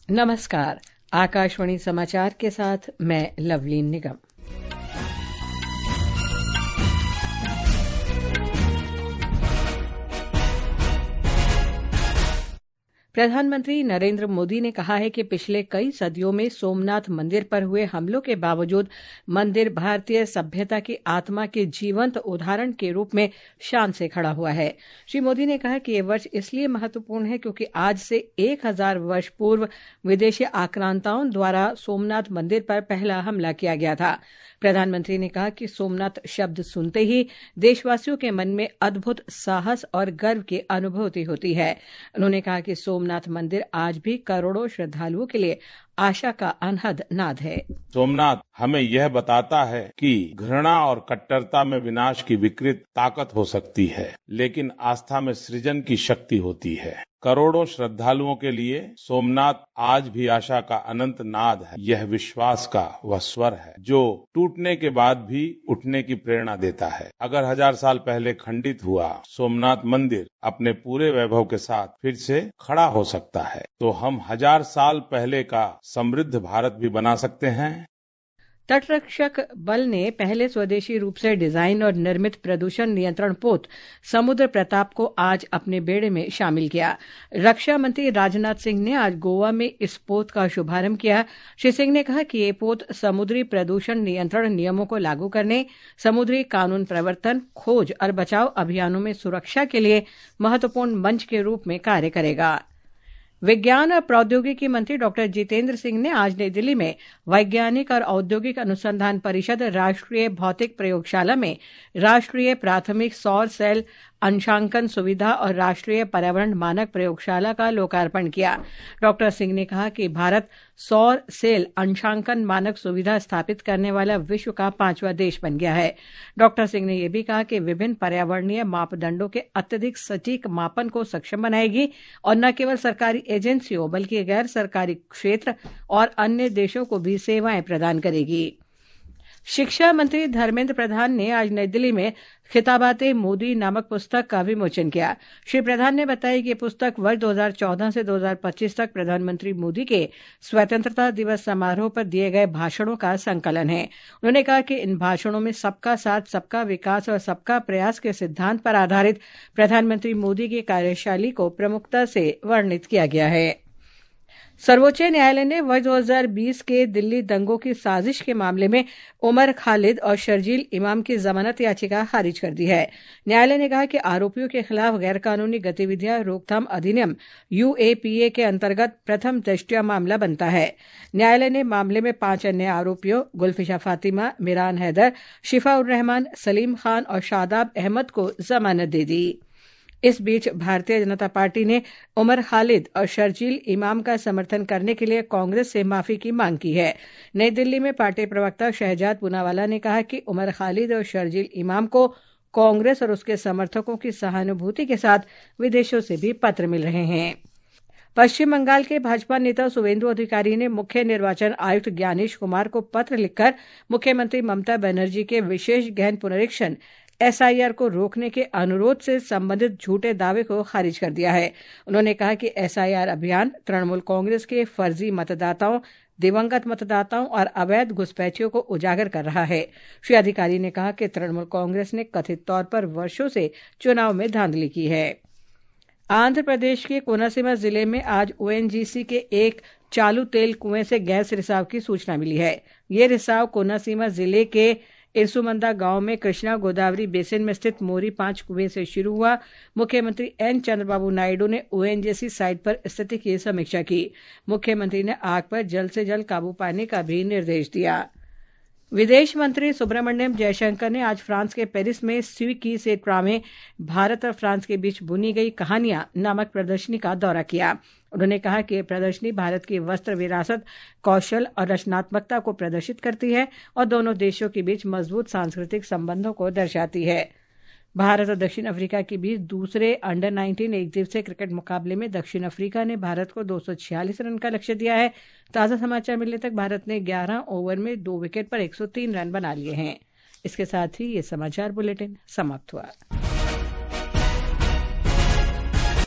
नमस्कार। आकाशवाणी समाचार के साथ मैं लवलीन निगम। प्रधानमंत्री नरेंद्र मोदी ने कहा है कि पिछले कई सदियों में सोमनाथ मंदिर पर हुए हमलों के बावजूद मंदिर भारतीय सभ्यता की आत्मा के जीवंत उदाहरण के रूप में शान से खड़ा हुआ है। श्री मोदी ने कहा कि यह वर्ष इसलिए महत्वपूर्ण है क्योंकि आज से 1000 वर्ष पूर्व विदेशी आक्रांताओं द्वारा सोमनाथ मंदिर पर पहला हमला किया गया था। प्रधानमंत्री ने कहा कि सोमनाथ शब्द सुनते ही देशवासियों के मन में अद्भुत साहस और गर्व की अनुभूति होती है। उन्होंने कहा कि सोमनाथ मंदिर आज भी करोड़ों श्रद्धालुओं के लिए आशा का अनहद नाद है। सोमनाथ हमें यह बताता है कि घृणा और कट्टरता में विनाश की विकृत ताकत हो सकती है, लेकिन आस्था में सृजन की शक्ति होती है। करोड़ों श्रद्धालुओं के लिए सोमनाथ आज भी आशा का अनंत नाद है। यह विश्वास का वह स्वर है जो टूटने के बाद भी उठने की प्रेरणा देता है। अगर 1000 साल पहले खंडित हुआ सोमनाथ मंदिर अपने पूरे वैभव के साथ फिर से खड़ा हो सकता है, तो हम 1000 साल पहले का समृद्ध भारत भी बना सकते हैं। तटरक्षक बल ने पहले स्वदेशी रूप से डिजाइन और निर्मित प्रदूषण नियंत्रण पोत समुद्र प्रताप को आज अपने बेड़े में शामिल किया। रक्षा मंत्री राजनाथ सिंह ने आज गोवा में इस पोत का शुभारंभ किया। श्री सिंह ने कहा कि ये पोत समुद्री प्रदूषण नियंत्रण नियमों को लागू करने, समुद्री कानून प्रवर्तन, खोज और बचाव अभियानों में सुरक्षा के लिए महत्वपूर्ण मंच के रूप में कार्य करेगा। विज्ञान और प्रौद्योगिकी मंत्री डॉक्टर जितेंद्र सिंह ने आज नई दिल्ली में वैज्ञानिक और औद्योगिक अनुसंधान परिषद राष्ट्रीय भौतिक प्रयोगशाला में राष्ट्रीय प्राथमिक सौर सेल अंशांकन सुविधा और राष्ट्रीय पर्यावरण मानक प्रयोगशाला का लोकार्पण किया। डॉक्टर सिंह ने कहा कि भारत सौर सेल अंशांकन मानक सुविधा स्थापित करने वाला विश्व का 5वां देश बन गया है। डॉक्टर सिंह ने यह भी कहा कि विभिन्न पर्यावरणीय मापदंडों के अत्यधिक सटीक मापन को सक्षम बनाएगी और न केवल सरकारी एजेंसियों बल्कि गैर सरकारी क्षेत्र और अन्य देशों को भी सेवाएं प्रदान करेगी। शिक्षा मंत्री धर्मेंद्र प्रधान ने आज नई दिल्ली में खिताबाते मोदी नामक पुस्तक का विमोचन किया। श्री प्रधान ने बताया कि यह पुस्तक वर्ष 2014 से 2025 तक प्रधानमंत्री मोदी के स्वतंत्रता दिवस समारोह पर दिए गए भाषणों का संकलन है। उन्होंने कहा कि इन भाषणों में सबका साथ, सबका विकास और सबका प्रयास के सिद्धांत पर आधारित प्रधानमंत्री मोदी की कार्यशैली को प्रमुखता से वर्णित किया गया है। सर्वोच्च न्यायालय ने वर्ष 2020 के दिल्ली दंगों की साजिश के मामले में उमर खालिद और शर्जील इमाम की जमानत याचिका खारिज कर दी है। न्यायालय ने कहा कि आरोपियों के खिलाफ गैरकानूनी गतिविधियां रोकथाम अधिनियम यूएपीए के अंतर्गत प्रथम दृष्टया मामला बनता है। न्यायालय ने मामले में 5 अन्य आरोपियों गुलफिशा फातिमा, मिरान हैदर, शिफा उर रहमान, सलीम खान और शादाब अहमद को जमानत दे दी। इस बीच भारतीय जनता पार्टी ने उमर खालिद और शर्जील इमाम का समर्थन करने के लिए कांग्रेस से माफी की मांग की है। नई दिल्ली में पार्टी प्रवक्ता शहजाद पूनावाला ने कहा कि उमर खालिद और शर्जील इमाम को कांग्रेस और उसके समर्थकों की सहानुभूति के साथ विदेशों से भी पत्र मिल रहे हैं। पश्चिम बंगाल के भाजपा नेता शुवेंदु अधिकारी ने मुख्य निर्वाचन आयुक्त ज्ञानेश कुमार को पत्र लिखकर मुख्यमंत्री ममता बनर्जी के विशेष गहन पुनरीक्षण एसआईआर को रोकने के अनुरोध से संबंधित झूठे दावे को खारिज कर दिया है। उन्होंने कहा कि एसआईआर अभियान तृणमूल कांग्रेस के फर्जी मतदाताओं, दिवंगत मतदाताओं और अवैध घुसपैठियों को उजागर कर रहा है। श्री अधिकारी ने कहा कि तृणमूल कांग्रेस ने कथित तौर पर वर्षों से चुनाव में धांधली की है। आंध्र प्रदेश के कोनासीमा जिले में आज ओएनजीसी के एक चालू तेल कुएं से गैस रिसाव की सूचना मिली है। ये रिसाव कोनासीमा जिले के इरसुमंदा गांव में कृष्णा गोदावरी बेसिन में स्थित मोरी 5 कुएं से शुरू हुआ। मुख्यमंत्री एन चंद्रबाबू नायडू ने ओएनजीसी साइट पर स्थिति की समीक्षा की। मुख्यमंत्री ने आग पर जल्द से जल्द काबू पाने का भी निर्देश दिया। विदेश मंत्री सुब्रमण्यम जयशंकर ने आज फ्रांस के पेरिस में स्वी की सेट्रा में भारत और फ्रांस के बीच बुनी गई कहानियां नामक प्रदर्शनी का दौरा किया। उन्होंने कहा कि यह प्रदर्शनी भारत की वस्त्र विरासत, कौशल और रचनात्मकता को प्रदर्शित करती है और दोनों देशों के बीच मजबूत सांस्कृतिक संबंधों को दर्शाती है। भारत और दक्षिण अफ्रीका के बीच दूसरे अंडर-19 एक दिवसीय क्रिकेट मुकाबले में दक्षिण अफ्रीका ने भारत को 246 रन का लक्ष्य दिया है। ताज़ा समाचार मिलने तक भारत ने 11 ओवर में 2 विकेट पर 103 रन बना लिए हैं। इसके साथ ही ये समाचार बुलेटिन समाप्त हुआ।